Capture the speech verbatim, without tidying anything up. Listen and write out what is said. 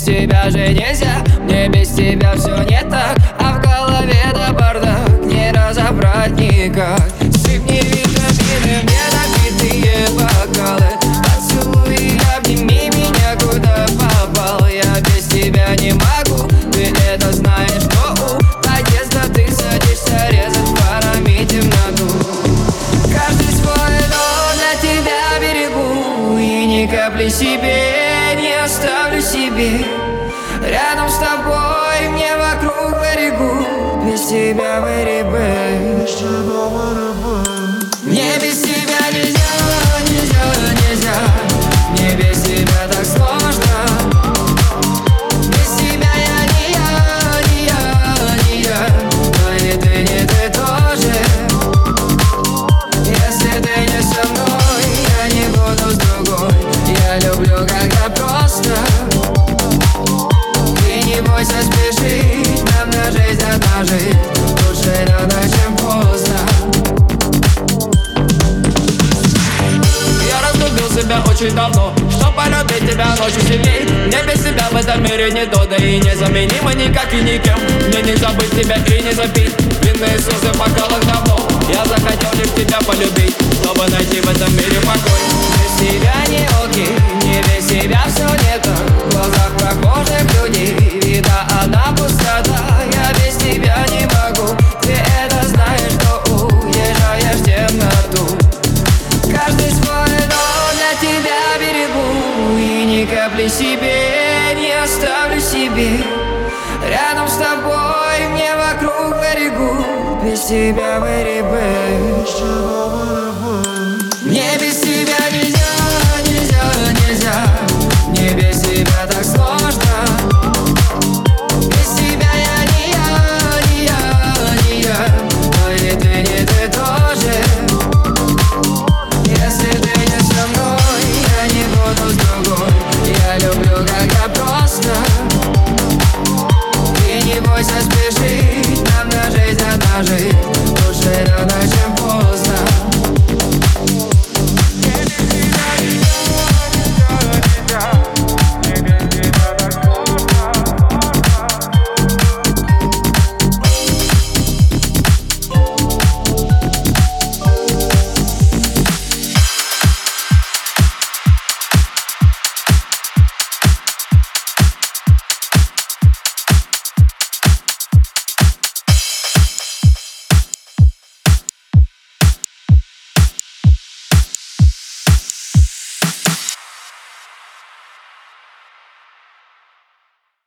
тебя же нельзя, мне без тебя все не так, а в голове да бардак, не разобрать никак. Сыпни витамины, мне напитые бокалы, поцелуй, обними меня, куда попал. Я без тебя не могу, ты это знаешь, но у подъезда ты садишься резать парами темноту. Каждый свой дом для тебя берегу, и ни капли себе не оставлю себе. Рядом с тобой, мне вокруг берегу, без тебя выребы. Мне без тебя нельзя, нельзя, нельзя. Мне без тебя так сложно. Без тебя я не я, не я, не я. Но и ты не ты тоже. Если ты не со мной, я не буду с другой. Я люблю, когда просто. Ты не бойся спешить, нам на жизнь одна жить. Лучше рано, чем поздно. Себя очень давно, что полюбить тебя ночью сильней. Мне без тебя в этом мире не то, да и незаменимо никак и никем. Мне не забыть тебя и не запить длинные слезы в бокалах давно. Я захотел лишь тебя полюбить, чтобы найти в этом мире покой. Без тебя не окей, мне без тебя все не так. В глазах прохожих людей вида одна пустота. Я без тебя не могу, ты это знаешь, что уезжаешь в темноту. Каждый свой дом для тебя берегу, и ни капли себе не оставлю себе. Рядом с тобой, мне вокруг берегу, без тебя выребы.